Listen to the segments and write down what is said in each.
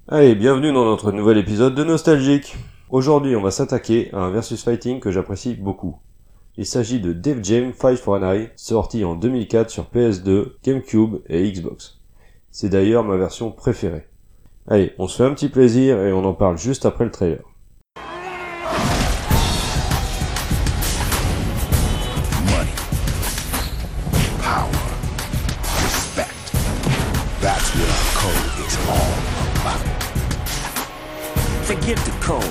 Allez, bienvenue dans notre nouvel épisode de Nostalgique. Aujourd'hui, on va s'attaquer à un versus fighting que j'apprécie beaucoup. Il s'agit de Def Jam Fight for an Eye, sorti en 2004 sur PS2, GameCube et Xbox. C'est d'ailleurs ma version préférée. Allez, on se fait un petit plaisir et on en parle juste après le trailer. Money, power, respect. That's what our code is all about. Forget the code.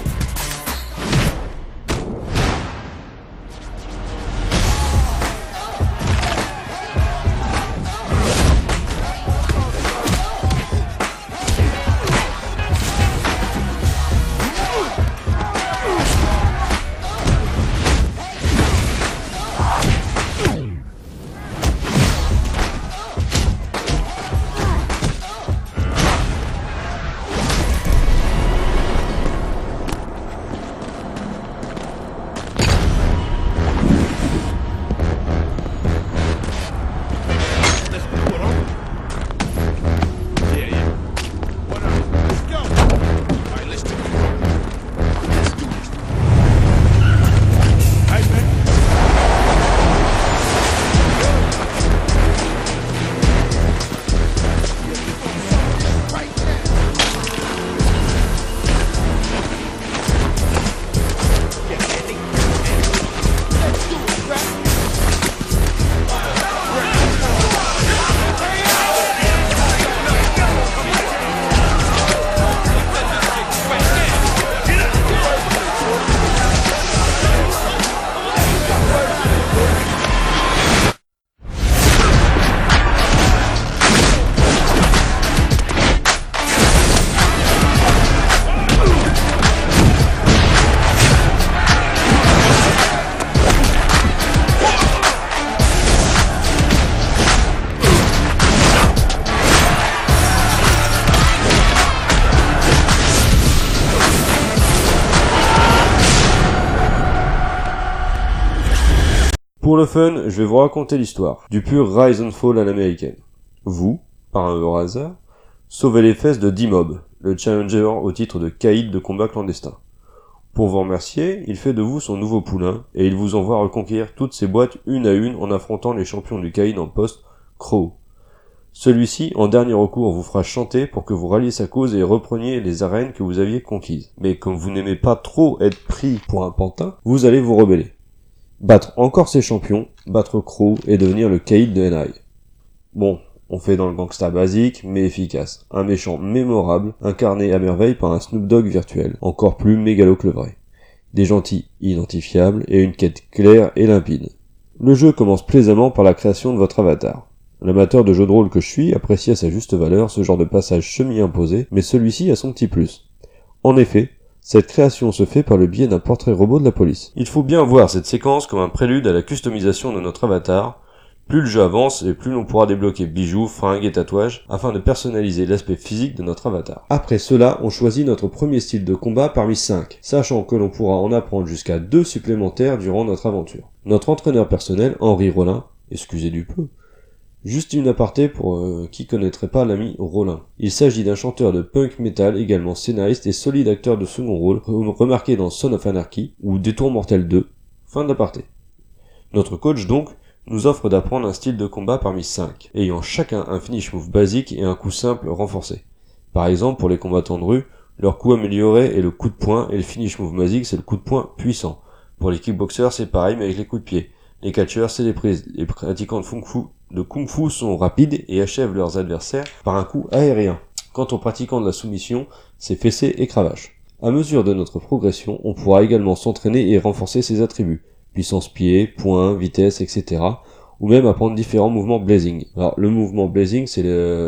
Pour le fun, je vais vous raconter l'histoire, du pur Rise and Fall à l'américaine. Vous, par un heureux hasard, sauvez les fesses de D-Mob, le challenger au titre de caïd de combat clandestin. Pour vous remercier, il fait de vous son nouveau poulain, et il vous envoie reconquérir toutes ses boîtes une à une en affrontant les champions du caïd en poste, Crow. Celui-ci, en dernier recours, vous fera chanter pour que vous ralliez sa cause et repreniez les arènes que vous aviez conquises. Mais comme vous n'aimez pas trop être pris pour un pantin, vous allez vous rebeller. Battre encore ses champions, battre Crow et devenir le caïd de NI. Bon, on fait dans le gangsta basique, mais efficace. Un méchant mémorable, incarné à merveille par un Snoop Dogg virtuel, encore plus mégalo que le vrai. Des gentils identifiables et une quête claire et limpide. Le jeu commence plaisamment par la création de votre avatar. L'amateur de jeux de rôle que je suis apprécie à sa juste valeur ce genre de passage semi-imposé, mais celui-ci a son petit plus. En effet, cette création se fait par le biais d'un portrait robot de la police. Il faut bien voir cette séquence comme un prélude à la customisation de notre avatar. Plus le jeu avance et plus l'on pourra débloquer bijoux, fringues et tatouages afin de personnaliser l'aspect physique de notre avatar. Après cela, on choisit notre premier style de combat parmi 5, sachant que l'on pourra en apprendre jusqu'à 2 supplémentaires durant notre aventure. Notre entraîneur personnel, Henri Rollin, excusez du peu, juste une aparté pour qui connaîtrait pas l'ami Rollin. Il s'agit d'un chanteur de punk metal, également scénariste et solide acteur de second rôle, remarqué dans Son of Anarchy ou Détour Mortel 2. Fin d'aparté. Notre coach donc nous offre d'apprendre un style de combat parmi 5, ayant chacun un finish move basique et un coup simple renforcé. Par exemple, pour les combattants de rue, leur coup amélioré est le coup de poing et le finish move basique c'est le coup de poing puissant. Pour les kickboxers c'est pareil mais avec les coups de pied. Les catcheurs c'est les prises. Les pratiquants de kung fu sont rapides et achèvent leurs adversaires par un coup aérien. Quant aux pratiquants de la soumission, c'est fessée et cravache. À mesure de notre progression, on pourra également s'entraîner et renforcer ses attributs. Puissance pied, poing, vitesse, etc. Ou même apprendre différents mouvements blazing. Alors le mouvement blazing c'est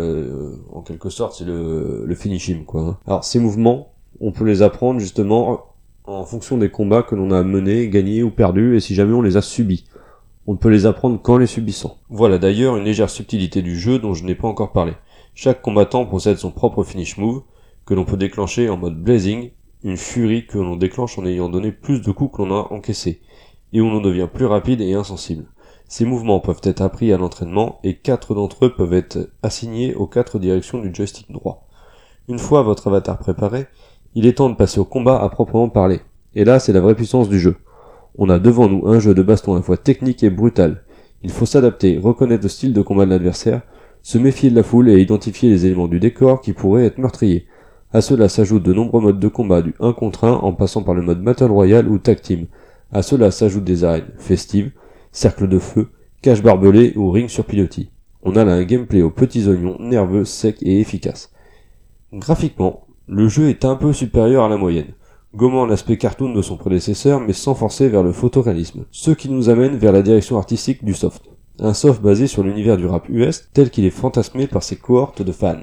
en quelque sorte c'est le finishing quoi. Alors ces mouvements, on peut les apprendre justement en fonction des combats que l'on a menés, gagnés ou perdus et si jamais on les a subis. On peut les apprendre qu'en les subissant. Voilà d'ailleurs une légère subtilité du jeu dont je n'ai pas encore parlé. Chaque combattant possède son propre finish move, que l'on peut déclencher en mode blazing, une furie que l'on déclenche en ayant donné plus de coups que l'on a encaissés, et où l'on devient plus rapide et insensible. Ces mouvements peuvent être appris à l'entraînement, et 4 d'entre eux peuvent être assignés aux 4 directions du joystick droit. Une fois votre avatar préparé, il est temps de passer au combat à proprement parler. Et là, c'est la vraie puissance du jeu. On a devant nous un jeu de baston à la fois technique et brutal. Il faut s'adapter, reconnaître le style de combat de l'adversaire, se méfier de la foule et identifier les éléments du décor qui pourraient être meurtriers. À cela s'ajoutent de nombreux modes de combat du 1 contre 1 en passant par le mode Battle Royale ou Tag Team. À cela s'ajoutent des arènes festives, cercles de feu, cages barbelées ou ring sur pilotis. On a là un gameplay aux petits oignons, nerveux, sec et efficace. Graphiquement, le jeu est un peu supérieur à la moyenne, gommant l'aspect cartoon de son prédécesseur mais sans forcer vers le photoréalisme, ce qui nous amène vers la direction artistique du soft. Un soft basé sur l'univers du rap US tel qu'il est fantasmé par ses cohortes de fans.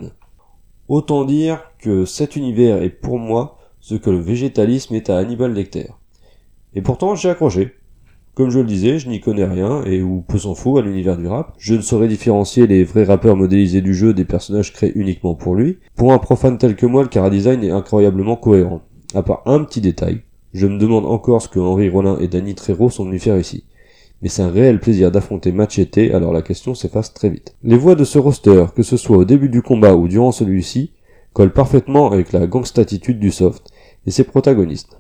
Autant dire que cet univers est pour moi ce que le végétalisme est à Hannibal Lecter. Et pourtant j'ai accroché. Comme je le disais, je n'y connais rien, et ou peu s'en faut à l'univers du rap. Je ne saurais différencier les vrais rappeurs modélisés du jeu des personnages créés uniquement pour lui. Pour un profane tel que moi, le chara-design est incroyablement cohérent. À part un petit détail, je me demande encore ce que Henri Rollin et Danny Trejo sont venus faire ici. Mais c'est un réel plaisir d'affronter Machete, alors la question s'efface très vite. Les voix de ce roster, que ce soit au début du combat ou durant celui-ci, collent parfaitement avec la gangstatitude du soft, et ses protagonistes.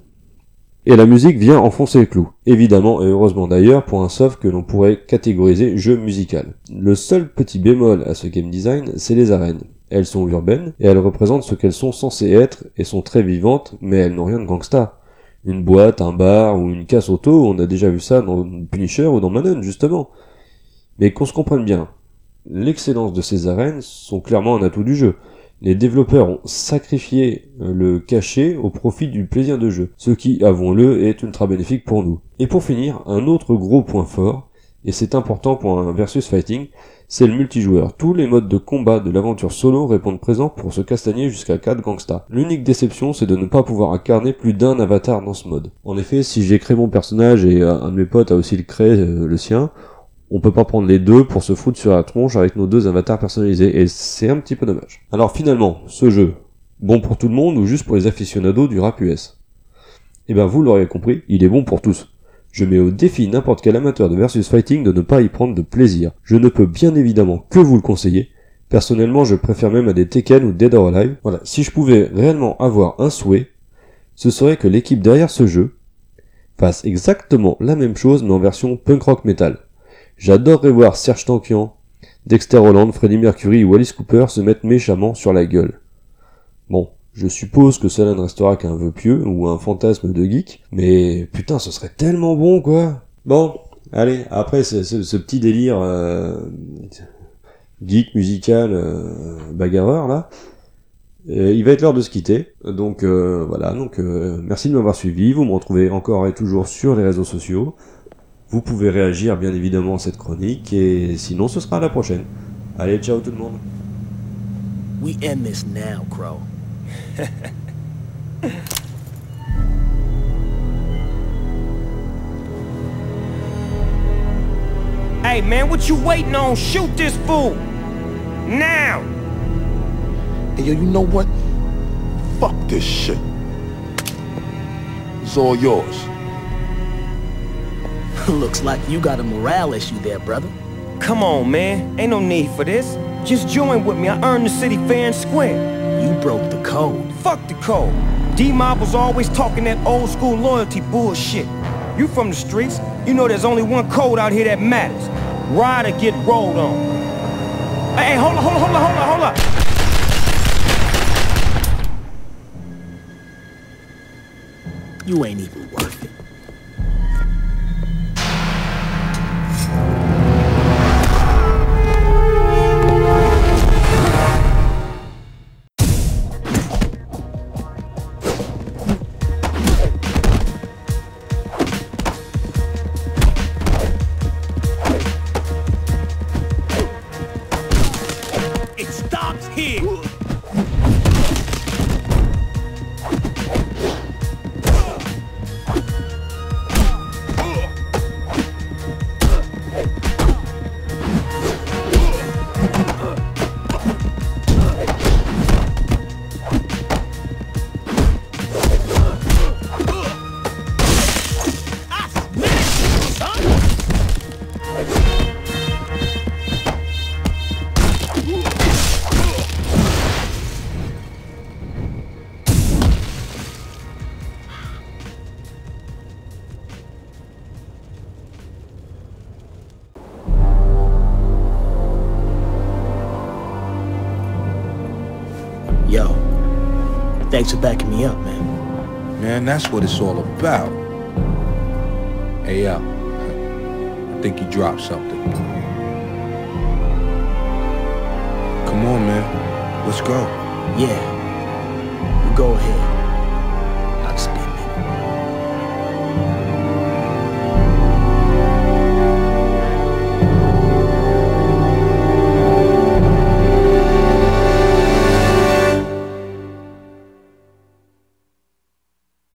Et la musique vient enfoncer le clou, évidemment et heureusement d'ailleurs pour un soft que l'on pourrait catégoriser jeu musical. Le seul petit bémol à ce game design, c'est les arènes. Elles sont urbaines, et elles représentent ce qu'elles sont censées être, et sont très vivantes, mais elles n'ont rien de gangsta. Une boîte, un bar, ou une casse auto, on a déjà vu ça dans Punisher ou dans Manon, justement. Mais qu'on se comprenne bien, l'excellence de ces arènes sont clairement un atout du jeu. Les développeurs ont sacrifié le cachet au profit du plaisir de jeu, ce qui, avouons-le, est ultra bénéfique pour nous. Et pour finir, un autre gros point fort, et c'est important pour un versus fighting, c'est le multijoueur. Tous les modes de combat de l'aventure solo répondent présents pour se castagner jusqu'à 4 gangsta. L'unique déception, c'est de ne pas pouvoir incarner plus d'un avatar dans ce mode. En effet, si j'ai créé mon personnage et un de mes potes a aussi créé le sien, on peut pas prendre les deux pour se foutre sur la tronche avec nos deux avatars personnalisés, et c'est un petit peu dommage. Alors finalement, ce jeu, bon pour tout le monde ou juste pour les aficionados du rap US? Eh ben vous l'aurez compris, il est bon pour tous. Je mets au défi n'importe quel amateur de versus fighting de ne pas y prendre de plaisir. Je ne peux bien évidemment que vous le conseiller. Personnellement, je préfère même à des Tekken ou Dead or Alive. Voilà, si je pouvais réellement avoir un souhait, ce serait que l'équipe derrière ce jeu fasse exactement la même chose mais en version punk rock metal. J'adorerais voir Serge Tankian, Dexter Holland, Freddie Mercury ou Alice Cooper se mettre méchamment sur la gueule. Bon, je suppose que cela ne restera qu'un vœu pieux ou un fantasme de geek, mais putain, ce serait tellement bon, quoi. Bon, allez, après ce petit délire geek, musical, bagarreur, là, il va être l'heure de se quitter. Donc voilà, merci de m'avoir suivi. Vous me retrouvez encore et toujours sur les réseaux sociaux. Vous pouvez réagir bien évidemment à cette chronique, et sinon ce sera à la prochaine. Allez, ciao tout le monde. We end this now, Crow. Hey man, what you waiting on? Shoot this fool! Now! Hey, yo, you know what? Fuck this shit. It's all yours. Looks like you got a morale issue there, brother. Come on, man. Ain't no need for this. Just join with me. I earned the city fair and square. You broke the code. Fuck the code. D-Mob was always talking that old school loyalty bullshit. You from the streets, you know there's only one code out here that matters. Ride or get rolled on. Hey, hold up. You ain't even worth it. It stops here. Yo, thanks for backing me up, man. Man, that's what it's all about. Hey, yo, I think you dropped something. Come on, man. Let's go. Yeah, you go ahead.